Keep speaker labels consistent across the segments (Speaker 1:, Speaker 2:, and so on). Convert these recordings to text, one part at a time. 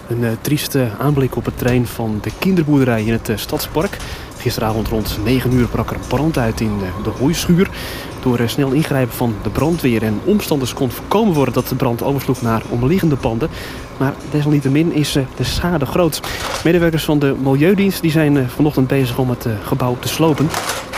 Speaker 1: Een trieste aanblik op het terrein van de kinderboerderij in het Stadspark. Gisteravond rond 9 uur brak er een brand uit in de hooischuur. Door snel ingrijpen van de brandweer en omstanders kon voorkomen worden dat de brand oversloeg naar omliggende panden. Maar desalniettemin is de schade groot. Medewerkers van de Milieudienst die zijn vanochtend bezig om het gebouw te slopen.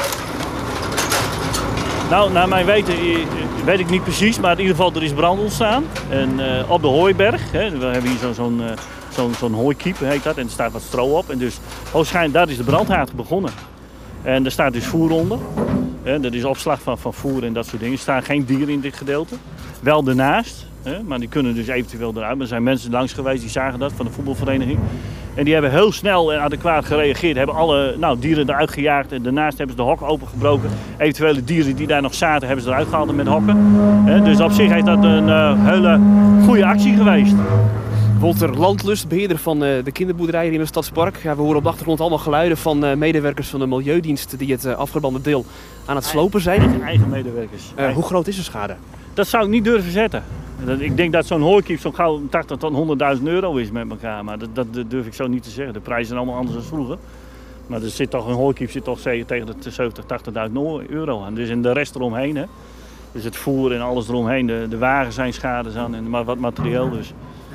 Speaker 2: Nou, naar mijn weten weet ik niet precies, maar in ieder geval er is brand ontstaan. En op de hooiberg, hè, we hebben hier zo'n hooikiep heet dat, en er staat wat stro op. En dus waarschijnlijk daar is de brandhaard begonnen. En er staat dus voer onder. Er is opslag van voer en dat soort dingen. Er staan geen dieren in dit gedeelte. Wel ernaast, maar die kunnen dus eventueel eruit. Maar er zijn mensen langs geweest die zagen dat van de voetbalvereniging. En die hebben heel snel en adequaat gereageerd. Hebben alle dieren eruit gejaagd. En daarnaast hebben ze de hok opengebroken. Eventuele dieren die daar nog zaten hebben ze eruit gehaald met hokken. Dus op zich is dat een hele goede actie geweest.
Speaker 1: Wolter Landlust, beheerder van de kinderboerderij hier in het Stadspark. Ja, we horen op de achtergrond allemaal geluiden van medewerkers van de Milieudienst die het afgebrande deel aan het slopen zijn.
Speaker 2: Eigen medewerkers.
Speaker 1: Hoe groot is de schade?
Speaker 2: Dat zou ik niet durven zetten. Ik denk dat zo'n hooikiep zo gauw 80 tot 100.000 euro is met elkaar. Maar dat durf ik zo niet te zeggen. De prijzen zijn allemaal anders dan vroeger. Maar er zit toch, een hooikiep zit toch tegen de 70.000, 80.000 euro aan. Dus en de rest eromheen. Hè. Dus het voer en alles eromheen. De wagens zijn schades aan en maar wat materieel dus.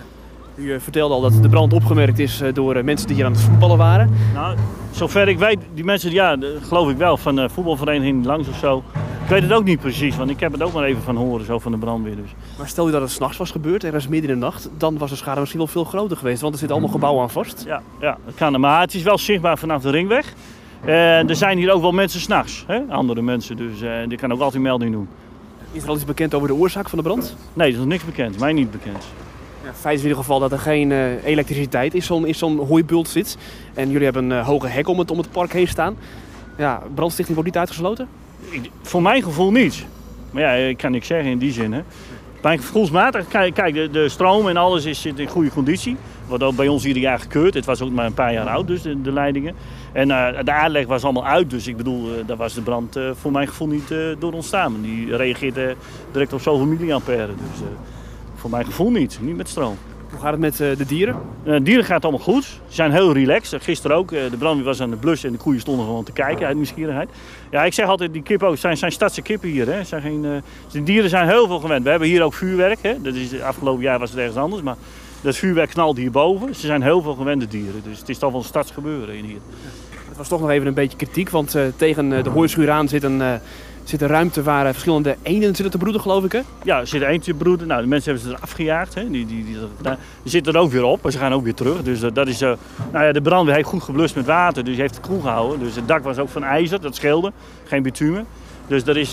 Speaker 1: U vertelde al dat de brand opgemerkt is door mensen die hier aan het voetballen waren.
Speaker 2: Nou, zover ik weet, die mensen, ja, geloof ik wel, van de voetbalvereniging langs of zo. Ik weet het ook niet precies, want ik heb het ook maar even van horen, zo van de brandweer dus.
Speaker 1: Maar stel je dat het 's nachts was gebeurd, ergens midden in de nacht, dan was de schade misschien wel veel groter geweest, want er zitten allemaal gebouwen aan vast.
Speaker 2: Ja, dat kan. Maar het is wel zichtbaar vanaf de ringweg. En er zijn hier ook wel mensen 's nachts, andere mensen, dus die kan ook altijd melding doen.
Speaker 1: Is er al iets bekend over de oorzaak van de brand?
Speaker 2: Nee, er is nog niks bekend, mij niet bekend.
Speaker 1: Ja, feit is in ieder geval dat er geen elektriciteit is in zo'n hooibult zit. En jullie hebben een hoge hek om het park heen staan. Ja, brandstichting wordt niet uitgesloten?
Speaker 2: Voor mijn gevoel niet. Maar ja, ik kan niks zeggen in die zin. Hè. Mijn gevoelsmatig, kijk, de stroom en alles zit in goede conditie. Wordt ook bij ons ieder jaar gekeurd. Het was ook maar een paar jaar oud, dus de leidingen. En de aanleg was allemaal uit, dus ik bedoel, daar was de brand voor mijn gevoel niet door ontstaan. Die reageerde direct op zoveel milliampère. Dus voor mijn gevoel niet met stroom.
Speaker 1: Hoe gaat het met de dieren?
Speaker 2: De dieren gaat allemaal goed. Ze zijn heel relaxed. Gisteren ook. De brandweer was aan de blus en de koeien stonden gewoon te kijken uit nieuwsgierigheid. Ja, ik zeg altijd, die kippen zijn stadse kippen hier. Hè. De dieren zijn heel veel gewend. We hebben hier ook vuurwerk. Hè. Dat is, afgelopen jaar was het ergens anders. Maar dat vuurwerk knalt hierboven. Ze zijn heel veel gewende dieren. Dus het is toch wel een stadsgebeuren in hier.
Speaker 1: Het was toch nog even een beetje kritiek. Want tegen de hooischuur aan zit een ruimte waar verschillende eenden zitten te broeden, geloof ik, hè?
Speaker 2: Ja, er zitten eentje te broeden. Nou, de mensen hebben ze er afgejaagd. Hè. Die zitten er ook weer op, maar ze gaan ook weer terug. Dus dat is, de brandweer heeft goed geblust met water, dus die heeft het koel gehouden. Dus het dak was ook van ijzer, dat scheelde. Geen bitumen. Dus dat is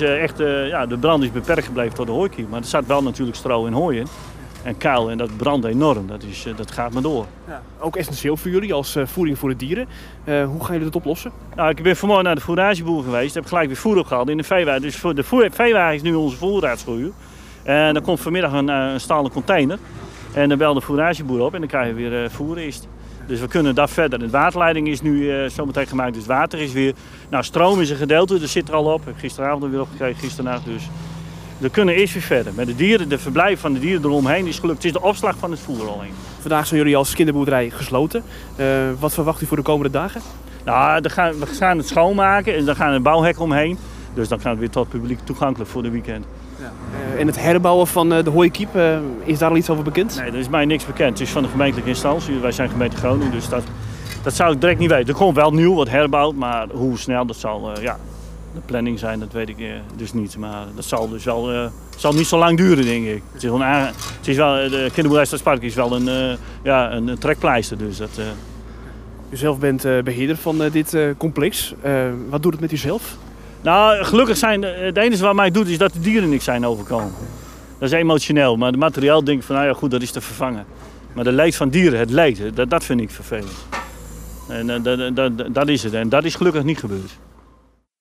Speaker 2: de brand is beperkt gebleven tot de hooikiep. Maar er zat wel natuurlijk stro en hooi in. En kuil, en dat brandt enorm. Dat gaat maar door.
Speaker 1: Ja, ook essentieel voor jullie als voeding voor de dieren. Hoe gaan jullie dat oplossen?
Speaker 2: Nou, ik ben vanmorgen naar de foerageboer geweest. Heb gelijk weer voer opgehaald in de veewagen. Dus de veewagen is nu onze voorraadschuur. En dan komt vanmiddag een stalen container. En dan belt de foerageboer op en dan krijg je weer voer eerst. Dus we kunnen dat verder. De waterleiding is nu zometeen gemaakt, dus water is weer. Nou, stroom is een gedeelte, dat zit er al op. Ik heb gisteravond er weer opgekregen, gisternacht dus. We kunnen eerst weer verder. Met de dieren, de verblijf van de dieren eromheen is gelukt. Het is de opslag van het voer alleen.
Speaker 1: Vandaag zijn jullie als kinderboerderij gesloten. Wat verwacht u voor de komende dagen?
Speaker 2: Nou, we gaan het schoonmaken en dan gaan een bouwhek omheen. Dus dan gaat het weer tot publiek toegankelijk voor de weekend.
Speaker 1: Ja. En het herbouwen van de hooikiep, is daar al iets over bekend?
Speaker 2: Nee, er is mij niks bekend. Het is van de gemeentelijke instantie. Wij zijn gemeente Groningen, dus dat zou ik direct niet weten. Er komt wel nieuw wat herbouwd, maar hoe snel dat zal... De planning zijn, dat weet ik dus niet. Maar dat zal dus wel zal niet zo lang duren, denk ik. De kinderboerderij Stadspark is wel een trekpleister. Dus
Speaker 1: U zelf bent beheerder van dit complex. Wat doet het met u zelf?
Speaker 2: Nou, gelukkig zijn het enige wat mij doet is dat de dieren niks zijn overkomen. Dat is emotioneel, maar het materiaal denk ik van, nou ja goed, dat is te vervangen. Maar de leed van dieren, het leed, dat vind ik vervelend. En dat is het. En dat is gelukkig niet gebeurd.